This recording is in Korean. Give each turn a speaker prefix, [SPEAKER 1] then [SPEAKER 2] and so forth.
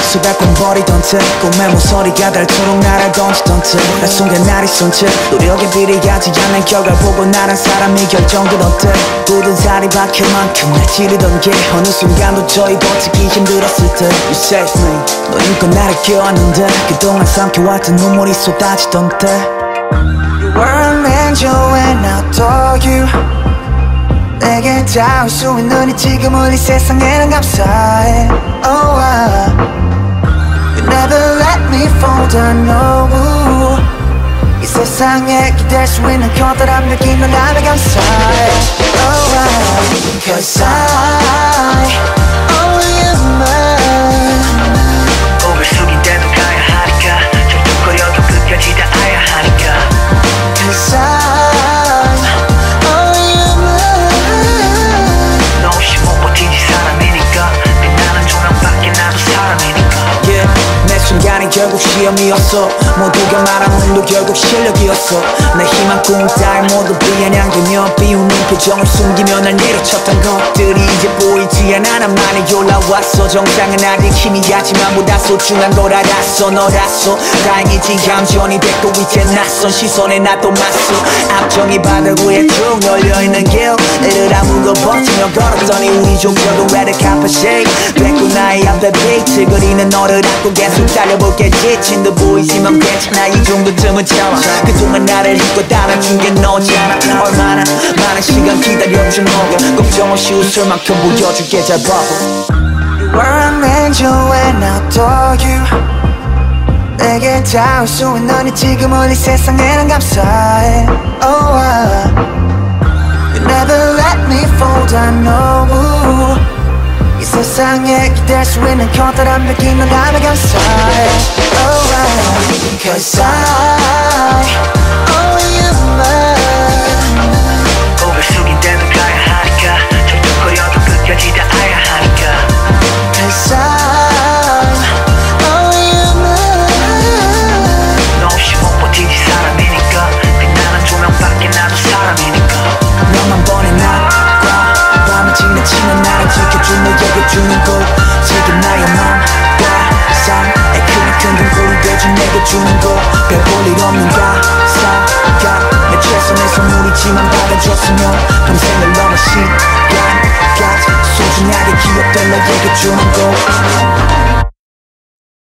[SPEAKER 1] 수백 번 버리던 듯 꿈의 모서리가 닳도록 나를 던지던 듯날 속에 날이 쏜 듯 노력에 비례하지 않는 결과 보고 나란 사람이 결정되던 듯 굳은 살이 박힐 만큼 날 찌르던 게 어느 순간 도저히 버티기 힘들었을 듯 You saved me 너 힘껏 나를 껴안는데 그동안 삼켜왔던 눈물이 쏟아지던 때 You were an angel and I adore you 내게 닿을 수 있는 이 지금을 이 세상에는 감사해 Oh You never let me fall down no 이 세상에 기댈 수 있는 커다란 느낌 넌 나를 감사해 Oh Cause I only am mine
[SPEAKER 2] 고개 숙인데도 가야 하니까 툭툭거려도 끝까지 닿아야 하니까
[SPEAKER 1] Cause I'm only am mine
[SPEAKER 2] 너 없이 못 버티지 사람이니까 빛나는 조명밖에 나도 사람이니까
[SPEAKER 1] Yeah 매 순간이 결국 시험이었어 모두가 말한 눈도 결국 실력이었어 내 희망 꿈 따위 모두 비아냥대며 비웃는 표정을 숨기며 날 내려쳤던 것들이 이제 보이지 않아 나만이 올라왔어 정상은 아직 희미하지만 보다 소중한 걸 알았어 너라서 다행이지 감전이 됐고 이제 낯선 시선에 나도 맞서 앞정이 바닥 위에 쭉 널려있는 길 이를 아무거 버티며 걸었더니 우리 종교도 레드 카펫 쉐이크 뱉고 나의 앞에 비트 그리는 너를 안고 계속 달려볼게 지친 듯 보이지만 괜찮아 이 정도쯤은 참아 그동안 나를 잊고 따라준 게 너잖아 얼마나 많은 시간 기다려준 너가 걱정 없이 웃을 만큼 보여줄게 잘 봐봐 You were an angel and I adore you 내게 닿을 수 있는 이 지금을 이 세상에는 감사해 Oh You never let me fall down no 이 세상에 기댈 수 있는 커다란 느낌 넌 나를 감사해 Oh Cause I only am mine
[SPEAKER 2] 고개 숙인데도 가야 하니까 툭툭거려도 끝까지 닿아야 하니까
[SPEAKER 1] Cause I only am mine
[SPEAKER 2] 너 없이 못 버티지 사람이니까 빛나는 조명밖에 나도 사람이니까
[SPEAKER 1] 너만 보내 낮과 밤이 지나치면 나를 지켜준 너에게 주는 곳 지금 나의 맘과 삶에 큰 등불이 되준 내게 주는 곳 별 볼 일 없는 가사가 내 최선의 선물이지만 받아줬으면